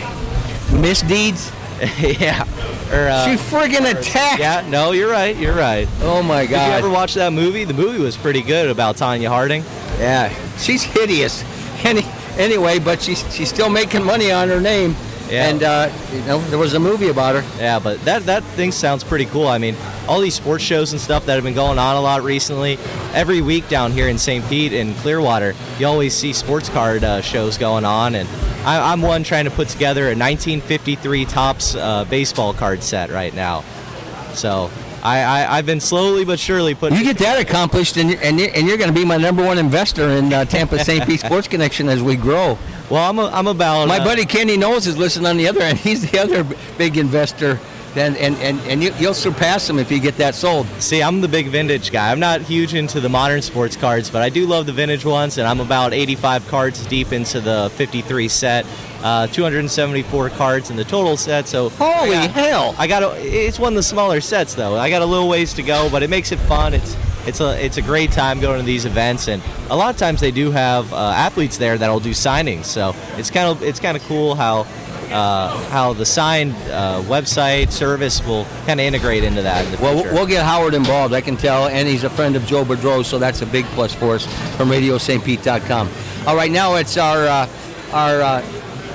Misdeeds? Yeah. Or, uh, she friggin' attacked. Yeah, no, you're right, you're right. Oh my God. Did you ever watch that movie? The movie was pretty good about Tonya Harding. Yeah, she's hideous. Any, anyway, but she's she's still making money on her name. Yeah. And uh, you know, there was a movie about her. Yeah, but that that thing sounds pretty cool. I mean, all these sports shows and stuff that have been going on a lot recently. Every week down here in Saint Pete and Clearwater, you always see sports card uh, shows going on, and I, I'm one trying to put together a nineteen fifty-three Topps uh, baseball card set right now. So I, I I've been slowly but surely putting. You get that accomplished, and you're, and you're, and you're going to be my number one investor in uh, Tampa Saint Pete Sports Connection as we grow. Well, I'm a, I'm about. My uh, buddy Kenny Knowles is listening on the other end. He's the other big investor, and and and, and you, you'll surpass him if you get that sold. See, I'm the big vintage guy. I'm not huge into the modern sports cards, but I do love the vintage ones, and I'm about eighty-five cards deep into the fifty-three set. Uh, two hundred seventy-four cards in the total set. So holy I got, hell! I got a, it's one of the smaller sets though. I got a little ways to go, but it makes it fun. It's it's a it's a great time going to these events, and a lot of times they do have uh, athletes there that'll do signings. So it's kind of it's kind of cool how uh, how the signed uh, website service will kind of integrate into that. In the well, future. We'll get Howard involved, I can tell, and he's a friend of Joe Boudreau, so that's a big plus for us from radio st pete dot com. All right, now it's our uh, our. Uh,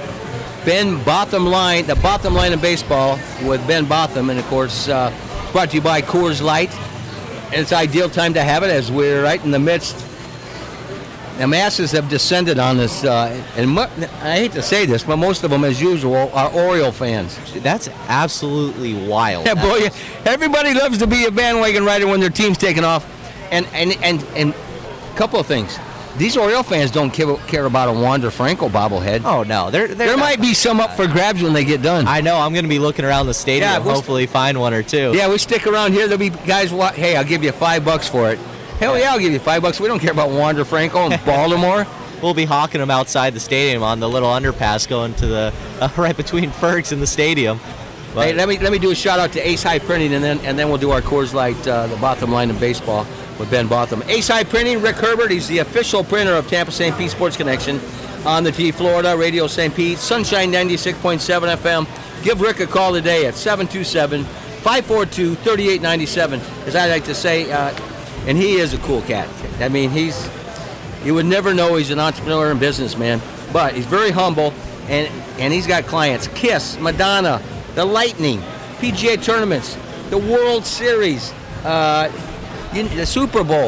Ben Botham Line, the Botham Line of baseball with Ben Botham, and of course, uh, brought to you by Coors Light. It's ideal time to have it as we're right in the midst. The masses have descended on us, uh, and mo- I hate to say this, but most of them, as usual, are Oriole fans. That's absolutely wild. Yeah, boy, everybody loves to be a bandwagon rider when their team's taking off, and and and and couple of things. These Oriole fans don't care, care about a Wander Franco bobblehead. Oh no, they're, they're there might be some up for grabs when they get done. I know. I'm going to be looking around the stadium. Yeah, we'll hopefully, find one or two. Yeah, we stick around here. There'll be guys. Wa- hey, I'll give you five bucks for it. Hell yeah, I'll give you five bucks. We don't care about Wander Franco in Baltimore. We'll be hawking them outside the stadium on the little underpass going to the uh, right between Fergs and the stadium. But, hey, let me let me do a shout out to Ace High Printing, and then and then we'll do our Coors Light, uh, the Botham line of baseball with Ben Botham. Ace High Printing, Rick Herbert. He's the official printer of Tampa Saint Pete Sports Connection on the T Florida Radio Saint Pete, Sunshine ninety-six point seven F M. Give Rick a call today at seven two seven, five four two, three eight nine seven. As I like to say, uh, and he is a cool cat. I mean, he's you would never know he's an entrepreneur and businessman, but he's very humble, and and he's got clients. Kiss, Madonna, the Lightning, P G A tournaments, the World Series, uh, the Super Bowl.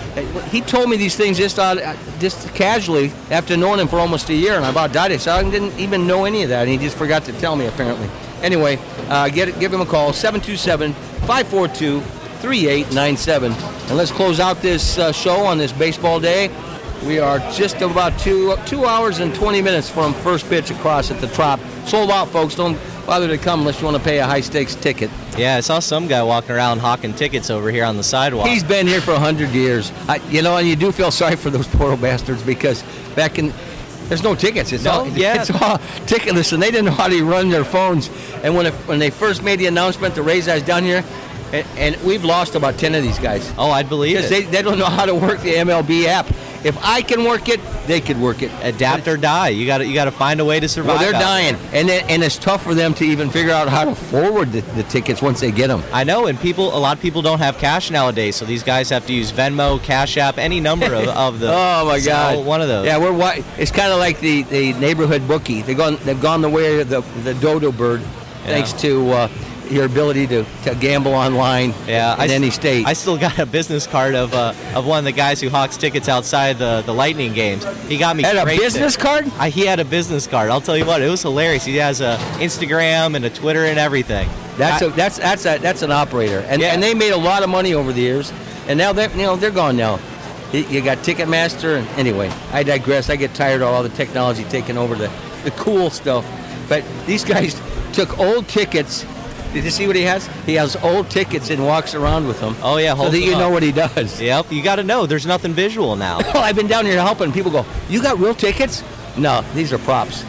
He told me these things just out, just casually after knowing him for almost a year, and I about died. I said I didn't even know any of that, and he just forgot to tell me apparently. Anyway, uh, get give him a call, seven two seven, five four two, three eight nine seven. And let's close out this uh, show on this baseball day. We are just about two two hours and twenty minutes from first pitch across at the Trop. Sold out, folks. Don't bother to come unless you want to pay a high-stakes ticket. Yeah, I saw some guy walking around hawking tickets over here on the sidewalk. He's been here for one hundred years. I, you know, and you do feel sorry for those poor old bastards because back in, there's no tickets. It's No, all yeah. it's all ticketless, and they didn't know how to run their phones. And when it, when they first made the announcement to raise eyes down here, and, and we've lost about ten of these guys. Oh, I'd believe Because it. they, they don't know how to work the M L B app. If I can work it, they could work it. Adapt or die. You got to you got to find a way to survive. Well, they're out dying, there. and it, and it's tough for them to even figure out how to forward the, the tickets once they get them. I know, and people, a lot of people don't have cash nowadays, so these guys have to use Venmo, Cash App, any number of, of the. Oh my so God! one of those. Yeah, we're wi- it's kind of like the, the neighborhood bookie. They've gone they've gone the way of the the dodo bird, thanks to uh, your ability to, to gamble online Yeah, in I, any state. I still got a business card of uh, of one of the guys who hawks tickets outside the, the Lightning games. He got me. Had a great business tips. card? I, he had a business card. I'll tell you what, it was hilarious. He has a Instagram and a Twitter and everything. That's I, a that's that's a, that's an operator, and Yeah. and they made a lot of money over the years, and now they you know they're gone now. You you got Ticketmaster, and anyway, I digress. I get tired of all the technology taking over the, the cool stuff. But these guys took old tickets. Did you see what he has? He has old tickets and walks around with them. Oh yeah, so holds that them you up. know what he does. Yep, you got to know. There's nothing visual now. Well, I've been down here helping. People go, "You got real tickets?" No, these are props.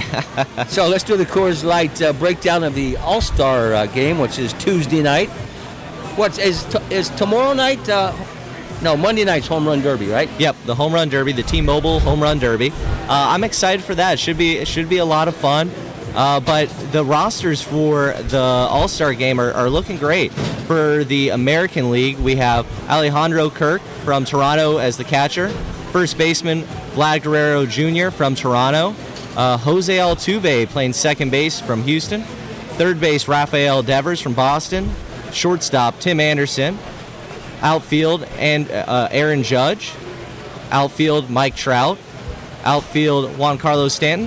So let's do the Coors Light uh, breakdown of the All-Star uh, game, which is Tuesday night. What is t- is tomorrow night? Uh, no, Monday night's Home Run Derby, right? Yep, the Home Run Derby, the T-Mobile Home Run Derby. Uh, I'm excited for that. It should be it should be a lot of fun. Uh, but the rosters for the All-Star game are, are looking great. For the American League, we have Alejandro Kirk from Toronto as the catcher, first baseman Vlad Guerrero Junior from Toronto, uh, Jose Altuve playing second base from Houston, third base Rafael Devers from Boston, shortstop Tim Anderson, outfield and uh, Aaron Judge, outfield Mike Trout, outfield Juan Carlos Stanton,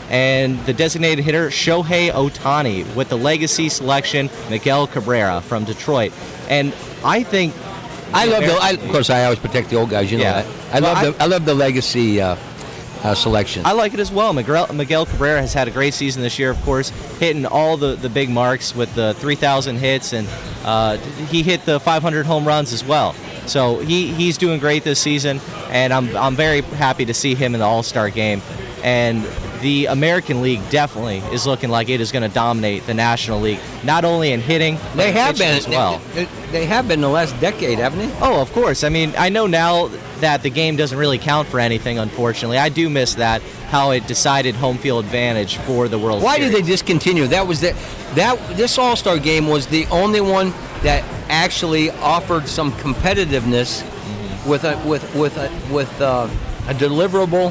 and the designated hitter Shohei Ohtani with the legacy selection Miguel Cabrera from Detroit. And I think I love the. I, of course, I always protect the old guys. You know Yeah. that. I Well, love I- the. I love the legacy uh, uh, selection. I like it as well. Miguel, Miguel Cabrera has had a great season this year, of course, hitting all the, the big marks with the three thousand hits, and uh, he hit the five hundred home runs as well. So he, he's doing great this season, and I'm I'm very happy to see him in the All-Star game. And the American League definitely is looking like it is going to dominate the National League, not only in hitting, but they in have pitching been as well. They, they have been the last decade, haven't they? Oh, of course. I mean, I know now that the game doesn't really count for anything, unfortunately. I do miss that, how it decided home field advantage for the World Why Series. did they discontinue? That was the that this All-Star game was the only one that actually offered some competitiveness mm-hmm. with a with with a, with uh, a deliverable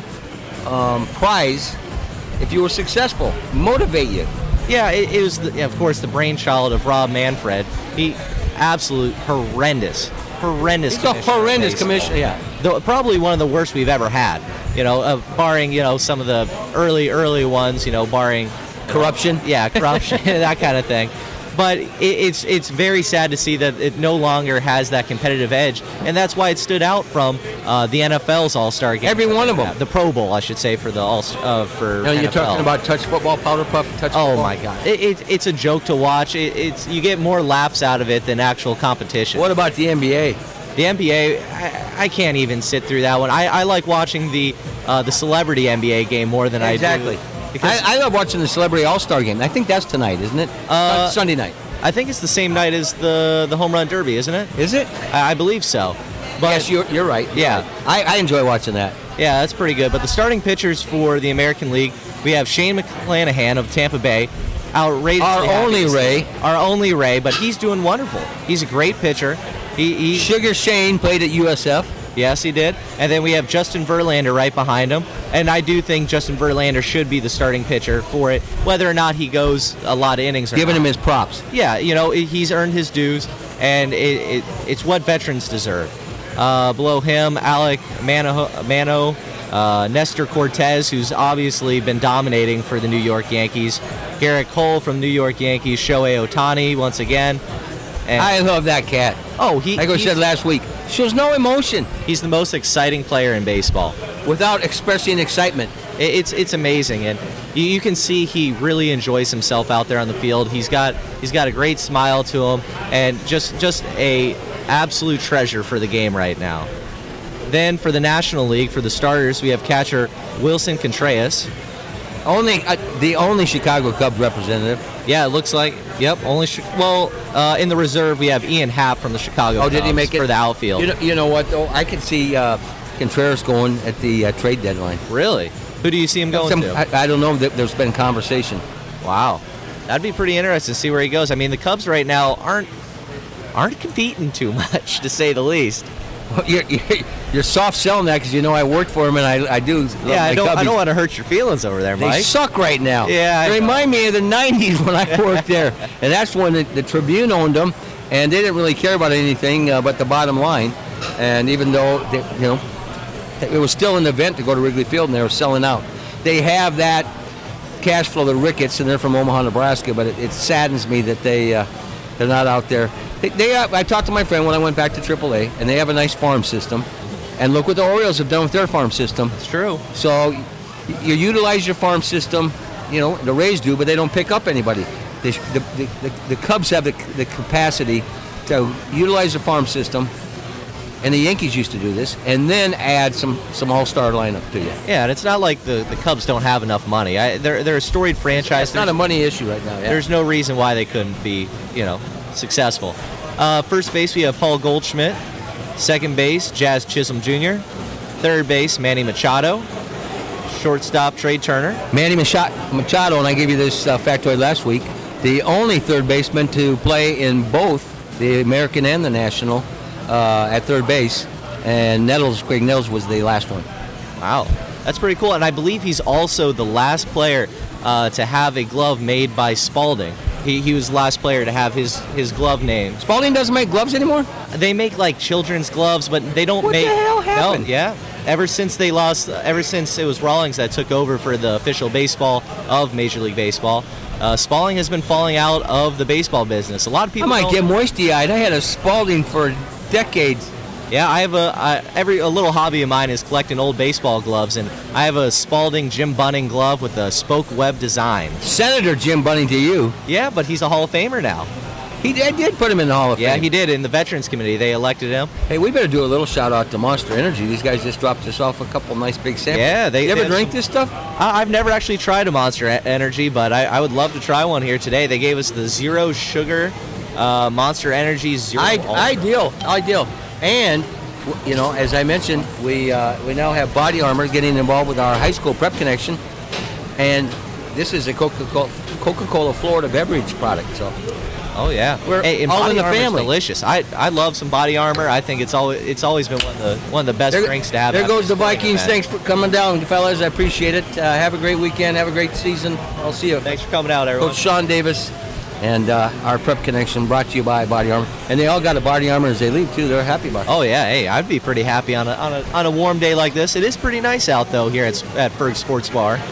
um, prize if you were successful, motivate you. Yeah, it, it was, the, yeah, of course, the brainchild of Rob Manfred. He, absolute horrendous, horrendous. He's a horrendous commissioner. Yeah, the, probably one of the worst we've ever had. You know, uh, barring you know some of the early, early ones. You know, barring corruption. Yeah, corruption, that kind of thing. But it, it's it's very sad to see that it no longer has that competitive edge, and that's why it stood out from uh, the N F L's All-Star game. Every one of them. The Pro Bowl, I should say, for the all uh, for. Now, you're N F L. talking about touch football, powder puff, touch Oh football? my God! It, it, it's a joke to watch. It, it's you get more laughs out of it than actual competition. What about the N B A? The N B A, I, I can't even sit through that one. I, I like watching the uh, the celebrity N B A game more than Exactly. I do. Because I, I love watching the Celebrity All-Star game. I think that's tonight, isn't it? Uh, Sunday night. I think it's the same night as the the home run derby, isn't it? Is it? I, I believe so. But yes, you're, you're right. You're yeah, right. I, I enjoy watching that. Yeah, that's pretty good. But the starting pitchers for the American League, we have Shane McClanahan of Tampa Bay. Outrageously Our happy only to see- Ray. Our only Ray, but he's doing wonderful. He's a great pitcher. He, he Sugar Shane played at U S F. Yes, he did. And then we have Justin Verlander right behind him. And I do think Justin Verlander should be the starting pitcher for it, whether or not he goes a lot of innings or Giving not. him his props. Yeah, you know, he's earned his dues, and it, it, it's what veterans deserve. Uh, below him, Alec Mano, Mano uh, Nestor Cortez, who's obviously been dominating for the New York Yankees. Garrett Cole from New York Yankees. Shohei Ohtani once again. And I love that cat. Oh, he. Like I he's- said last week, shows no emotion He's the most exciting player in baseball. without expressing excitement. It- It's it's amazing, and you, you can see he really enjoys himself out there on the field. He's got he's got a great smile to him, and just just a absolute treasure for the game right now. Then for the National League, for the starters, we have catcher Wilson Contreras. Only uh, the only Chicago Cubs representative. Yeah, it looks like. Yep, only. Chi- Well, uh, in the reserve, we have Ian Happ from the Chicago Oh, did he Cubs make it for the outfield? You know, you know what though? I can see uh, Contreras going at the uh, trade deadline. Really? Who do you see him going Some- to? I, I don't know. That there's been conversation. Wow, that'd be pretty interesting to see where he goes. I mean, the Cubs right now aren't aren't competing too much, to say the least. You're, you're, you're soft selling that because you know I worked for him and I, I do. Love Yeah, my I don't. I Cubbies. don't want to hurt your feelings over there, They Mike. suck right now. Yeah, I They know. remind me of the nineties when I worked there, and that's when the, the Tribune owned them, and they didn't really care about anything uh, but the bottom line. And even though they, you know it was still an event to go to Wrigley Field, and they were selling out. They have that cash flow, the Ricketts, and they're from Omaha, Nebraska. But it, it saddens me that they uh, they're not out there. They, they have, I talked to my friend when I went back to triple A, and they have a nice farm system. And look what the Orioles have done with their farm system. It's true. So y- you utilize your farm system, you know, the Rays do, but they don't pick up anybody. They, sh- the, the, the, the Cubs have the, the capacity to utilize the farm system, and the Yankees used to do this, and then add some, some all-star lineup to you. Yeah, and it's not like the, the Cubs don't have enough money. I, they're they're a storied franchise. It's not a money issue right now. Yeah. There's no reason why they couldn't be, you know, successful. Uh, first base, we have Paul Goldschmidt. Second base, Jazz Chisholm Junior Third base, Manny Machado. Shortstop, Trey Turner. Manny Macha- Machado, and I gave you this uh, factoid last week, the only third baseman to play in both the American and the National uh, at third base, and Nettles, Craig Nettles was the last one. Wow, that's pretty cool. And I believe he's also the last player uh, to have a glove made by Spalding. He, he was the last player to have his, his glove named. Spalding doesn't make gloves anymore? They make like children's gloves, but they don't What the make. hell happened? No, yeah. Ever since they lost, ever since it was Rawlings that took over for the official baseball of Major League Baseball, uh, Spalding has been falling out of the baseball business. A lot of I people. might don't- get moisty-eyed. I had a Spalding for decades. Yeah, I have a I, every a little hobby of mine is collecting old baseball gloves, and I have a Spalding Jim Bunning glove with a spoke web design. Senator Jim Bunning to you. Yeah, but he's a Hall of Famer now. He did, did put him in the Hall of Yeah, Fame. he did in the Veterans Committee. They elected him. Hey, we better do a little shout-out to Monster Energy. These guys just dropped us off a couple nice big samples. Yeah, they- You ever they have drink some- this stuff? I, I've never actually tried a Monster E- Energy, but I, I would love to try one here today. They gave us the zero sugar uh, Monster Energy Zero. I, Ultra. ideal, ideal. And, w- you know, as I mentioned, we uh, we now have Body Armor getting involved with our high school prep connection. And this is a Coca-Cola, Coca-Cola Florida beverage product. So Oh yeah, We're hey, and all Body in the Armor's family. delicious. I, I love some Body Armor. I think it's always it's always been one of the one of the best there, drinks to have. there after goes the spring Vikings. event. Thanks for coming down, fellas. I appreciate it. Uh, have a great weekend. Have a great season. I'll see you. Thanks for coming out, everyone. Coach Sean Davis and uh, our prep connection brought to you by Body Armor. And they all got a Body Armor as they leave, too. They're happy about it. Oh yeah, hey, I'd be pretty happy on a on a on a warm day like this. It is pretty nice out though here at at Ferg Sports Bar.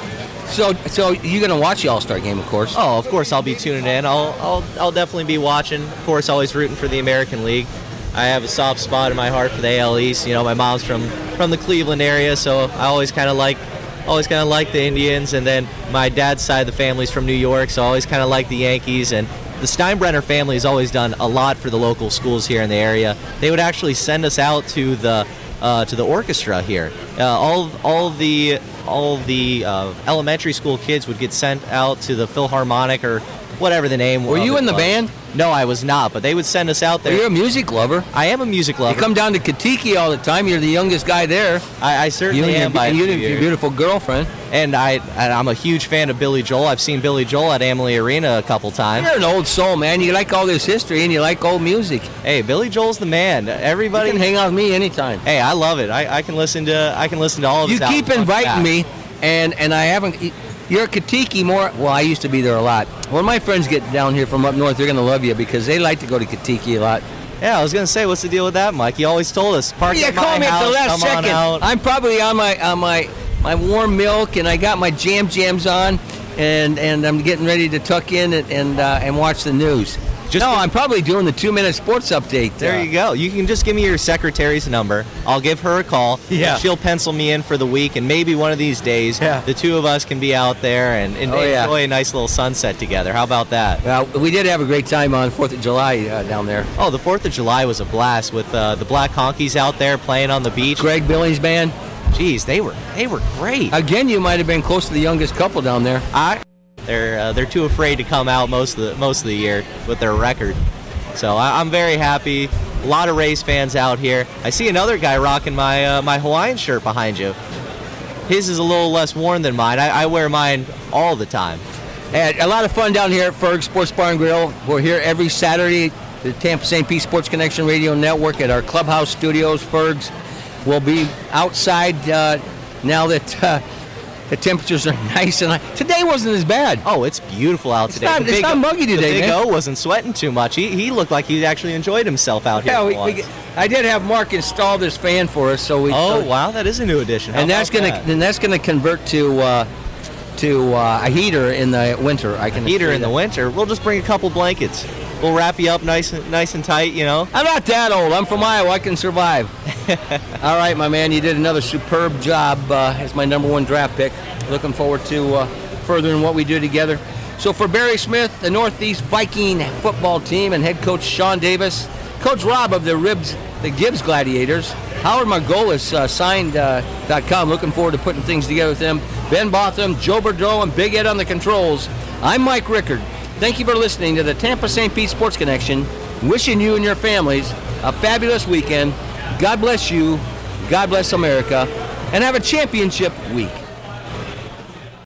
So, so you're gonna watch the All-Star game, of course. Oh, of course I'll be tuning in. I'll, I'll, I'll definitely be watching. Of course, always rooting for the American League. I have a soft spot in my heart for the A L East. You know, my mom's from, from the Cleveland area, so I always kind of like, always kind of like the Indians. And then my dad's side of the family's from New York, so I always kind of like the Yankees. And the Steinbrenner family has always done a lot for the local schools here in the area. They would actually send us out to the uh, to the orchestra here. Uh, all all of the all of the uh, elementary school kids would get sent out to the Philharmonic or whatever the name. Were you in the band? No, I was not, but they would send us out there. Well, you're a music lover. I am a music lover. You come down to Katiki all the time. You're the youngest guy there. I, I certainly you am. Your, by you and your beautiful girlfriend. And I, and I'm a huge fan of Billy Joel. I've seen Billy Joel at Amalie Arena a couple times. You're an old soul, man. You like all this history and you like old music. Hey, Billy Joel's the man. Everybody you can hang out with me anytime. Hey, I love it. I, I can listen to I can listen to all of you his keep albums inviting me, and and I haven't. You're a Katiki more. Well, I used to be there a lot. When my friends get down here from up north, they're going to love you because they like to go to Katiki a lot. Yeah, I was going to say, what's the deal with that, Mike? You always told us, park yeah, at call my me house, at the last come second. on out. I'm probably on my on my my warm milk, and I got my jam jams on, and and I'm getting ready to tuck in and and, uh, and watch the news. Just no, I'm probably doing the two-minute sports update. There uh, you go. You can just give me your secretary's number. I'll give her a call. Yeah. She'll pencil me in for the week, and maybe one of these days, yeah. the two of us can be out there and, and oh, enjoy yeah. a nice little sunset together. How about that? Well, we did have a great time on fourth of July uh, down there. Oh, the fourth of July was a blast with uh, the Black Honkies out there playing on the beach. Greg Billings Band. Jeez, they were they were great. Again, you might have been close to the youngest couple down there. I, they're uh, they're too afraid to come out most of the most of the year with their record. So I, I'm very happy. A lot of Rays fans out here. I see another guy rocking my uh, my Hawaiian shirt behind you. His is a little less worn than mine. I, I wear mine all the time. And a lot of fun down here at Ferg Sports Bar and Grill. We're here every Saturday, the Tampa Saint Pete Sports Connection Radio Network at our clubhouse studios. Ferg's will be outside uh, now that uh, the temperatures are nice and high. Today wasn't as bad. Oh, it's beautiful out it's today. Not, the it's big, not muggy today, the Big man. O wasn't sweating too much. He he looked like he actually enjoyed himself out here. Yeah, we, we, I did have Mark install this fan for us, so we. Oh so, wow, that is a new addition. How and that's gonna that? and that's gonna convert to uh, to uh, a heater in the winter. I can a heater in that. the winter. We'll just bring a couple blankets. We'll wrap you up nice and nice and tight, you know. I'm not that old. I'm from Iowa. I can survive. All right, my man. You did another superb job uh, as my number one draft pick. Looking forward to uh, furthering what we do together. So for Barry Smith, the Northeast Viking football team, and head coach Sean Davis, Coach Rob of the Ribs, the Gibbs Gladiators, Howard Margolis, uh, signed dot com. Looking forward to putting things together with them. Ben Botham, Joe Bordeaux, and Big Ed on the controls. I'm Mike Rickard. Thank you for listening to the Tampa Saint Pete Sports Connection. Wishing you and your families a fabulous weekend. God bless you. God bless America. And have a championship week.